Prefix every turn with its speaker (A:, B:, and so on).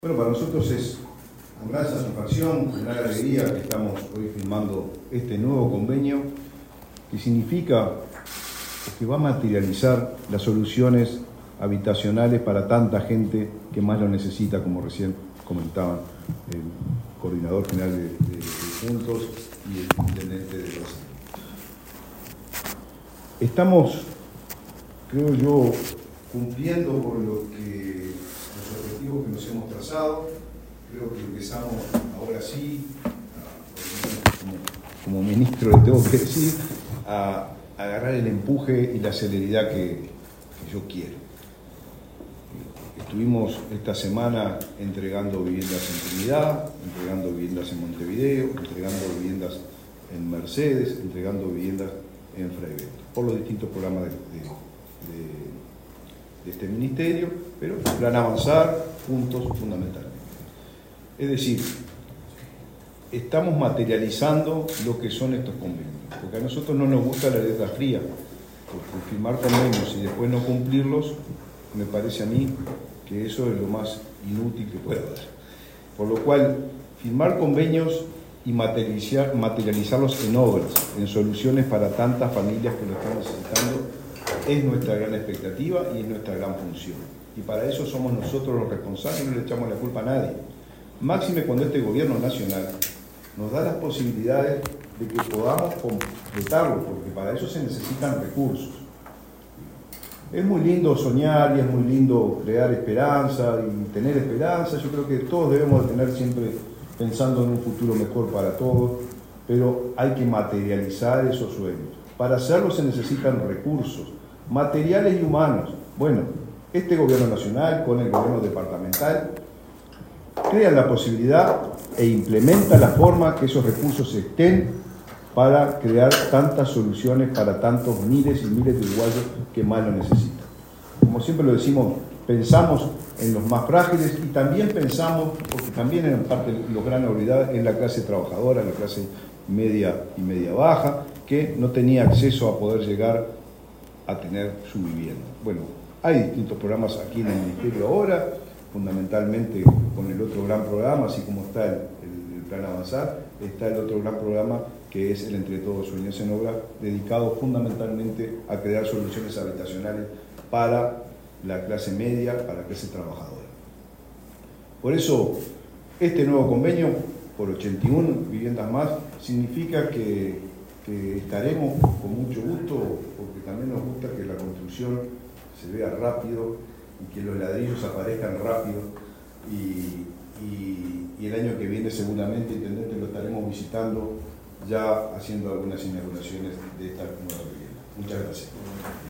A: Bueno, para nosotros es con gran satisfacción, con gran alegría que estamos hoy firmando este nuevo convenio que significa que va a materializar las soluciones habitacionales para tanta gente que más lo necesita, como recién comentaban el coordinador general de Juntos y el intendente de Brasil. Estamos, creo yo, cumpliendo con los objetivos que nos hemos trazado. Creo que empezamos ahora sí, como ministro le tengo que decir, a agarrar el empuje y la celeridad que yo quiero. Estuvimos esta semana entregando viviendas en Trinidad, entregando viviendas en Montevideo, entregando viviendas en Mercedes, entregando viviendas en Fray Bentos, por los distintos programas de este ministerio, pero plan avanzar juntos fundamentalmente. Es decir, estamos materializando lo que son estos convenios, porque a nosotros no nos gusta la letra fría, porque firmar convenios y después no cumplirlos, me parece a mí que eso es lo más inútil que puede haber. Por lo cual, firmar convenios y materializarlos en obras, en soluciones para tantas familias que lo están necesitando, es nuestra gran expectativa y es nuestra gran función. Y para eso somos nosotros los responsables y no le echamos la culpa a nadie. Máxime cuando este gobierno nacional nos da las posibilidades de que podamos completarlo, porque para eso se necesitan recursos. Es muy lindo soñar y es muy lindo crear esperanza y tener esperanza. Yo creo que todos debemos de tener siempre pensando en un futuro mejor para todos, pero hay que materializar esos sueños. Para hacerlo se necesitan recursos, materiales y humanos. Bueno, este gobierno nacional con el gobierno departamental crean la posibilidad e implementa la forma que esos recursos estén para crear tantas soluciones para tantos miles y miles de uruguayos que más lo necesitan. Como siempre lo decimos, pensamos en los más frágiles y también pensamos, porque también en parte los gran olvidar, en la clase trabajadora, la clase media y media baja, que no tenía acceso a poder llegar a tener su vivienda. Bueno, hay distintos programas aquí en el Ministerio ahora, fundamentalmente con el otro gran programa, así como está el Plan Avanzar, está el otro gran programa que es el Entre Todos Sueños en Obra, dedicado fundamentalmente a crear soluciones habitacionales para la clase media, para la clase trabajadora. Por eso, este nuevo convenio, por 81 viviendas más, significa que estaremos con mucho gusto, porque también nos gusta que la construcción se vea rápido y que los ladrillos aparezcan rápido y el año que viene seguramente, intendente, lo estaremos visitando ya haciendo algunas inauguraciones de esta nueva vivienda. Muchas gracias.